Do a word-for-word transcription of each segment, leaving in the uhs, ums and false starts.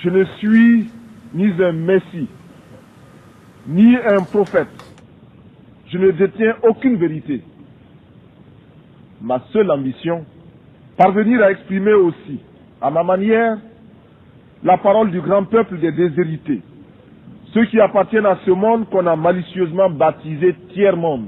Je ne suis ni un messie, ni un prophète. Je ne détiens aucune vérité. Ma seule ambition, parvenir à exprimer aussi, à ma manière, la parole du grand peuple des déshérités, ceux qui appartiennent à ce monde qu'on a malicieusement baptisé tiers-monde,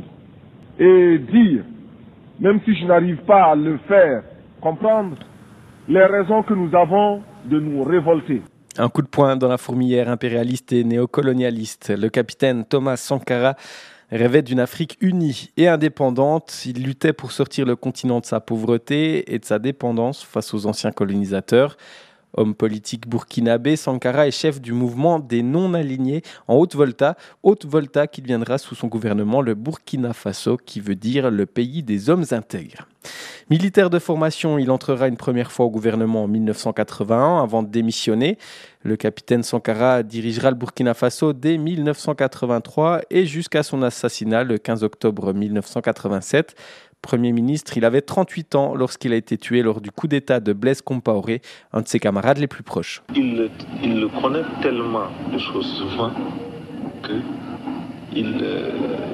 et dire, même si je n'arrive pas à le faire comprendre, les raisons que nous avons de nous révolter. Un coup de poing dans la fourmilière impérialiste et néocolonialiste. Le capitaine Thomas Sankara rêvait d'une Afrique unie et indépendante. Il luttait pour sortir le continent de sa pauvreté et de sa dépendance face aux anciens colonisateurs. Homme politique burkinabé, Sankara est chef du mouvement des non-alignés en Haute-Volta. Haute-Volta qui deviendra sous son gouvernement le Burkina Faso, qui veut dire le pays des hommes intègres. Militaire de formation, il entrera une première fois au gouvernement en dix-neuf cent quatre-vingt-un avant de démissionner. Le capitaine Sankara dirigera le Burkina Faso dès dix-neuf cent quatre-vingt-trois et jusqu'à son assassinat le quinze octobre dix-neuf cent quatre-vingt-sept. Premier ministre, il avait trente-huit ans lorsqu'il a été tué lors du coup d'État de Blaise Compaoré, un de ses camarades les plus proches. Il, il le connaît tellement de choses souvent que il, euh,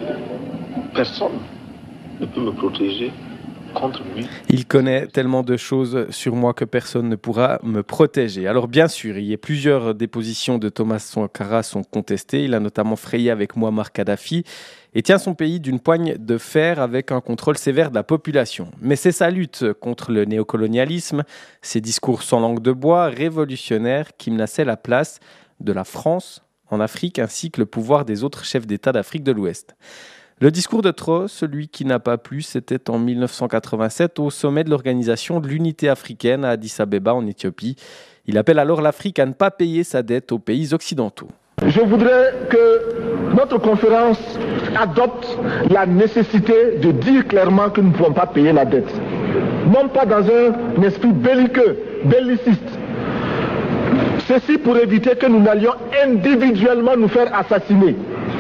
personne ne peut me protéger contre lui. Il connaît tellement de choses sur moi que personne ne pourra me protéger. Alors bien sûr, il y a plusieurs dépositions de Thomas Sankara sont contestées. Il a notamment frayé avec Muammar Kadhafi et tient son pays d'une poigne de fer avec un contrôle sévère de la population. Mais c'est sa lutte contre le néocolonialisme, ses discours sans langue de bois, révolutionnaires, qui menaçaient la place de la France en Afrique ainsi que le pouvoir des autres chefs d'État d'Afrique de l'Ouest. Le discours de trop, celui qui n'a pas plu, c'était en dix-neuf cent quatre-vingt-sept au sommet de l'Organisation de l'Unité africaine à Addis Abeba en Éthiopie. Il appelle alors l'Afrique à ne pas payer sa dette aux pays occidentaux. Je voudrais que notre conférence adopte la nécessité de dire clairement que nous ne pouvons pas payer la dette. Non pas dans un esprit belliqueux, belliciste. Ceci pour éviter que nous n'allions individuellement nous faire assassiner.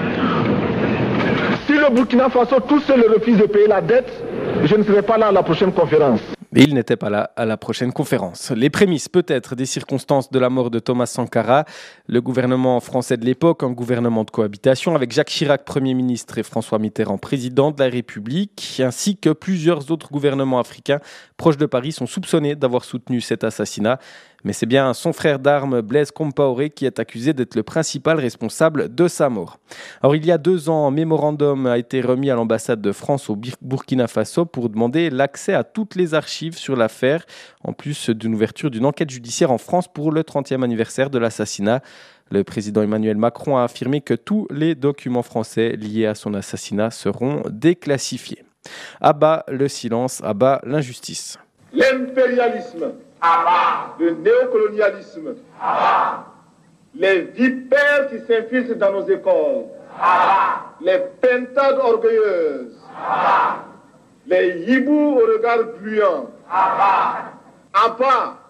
Si le Burkina Faso tout seul refuse de payer la dette, je ne serai pas là à la prochaine conférence. Et il n'était pas là à la prochaine conférence. Les prémices peut-être des circonstances de la mort de Thomas Sankara. Le gouvernement français de l'époque, un gouvernement de cohabitation avec Jacques Chirac, Premier ministre, et François Mitterrand, président de la République, ainsi que plusieurs autres gouvernements africains proches de Paris sont soupçonnés d'avoir soutenu cet assassinat. Mais c'est bien son frère d'armes, Blaise Compaoré, qui est accusé d'être le principal responsable de sa mort. Alors, il y a deux ans, un mémorandum a été remis à l'ambassade de France au Burkina Faso pour demander l'accès à toutes les archives sur l'affaire, en plus d'une ouverture d'une enquête judiciaire en France pour le trentième anniversaire de l'assassinat. Le président Emmanuel Macron a affirmé que tous les documents français liés à son assassinat seront déclassifiés. À bas le silence, à bas l'injustice. L'impérialisme, le néocolonialisme, les vipères qui s'infiltrent dans nos écoles, les pintades orgueilleuses, les hiboux au regard gluant, à bas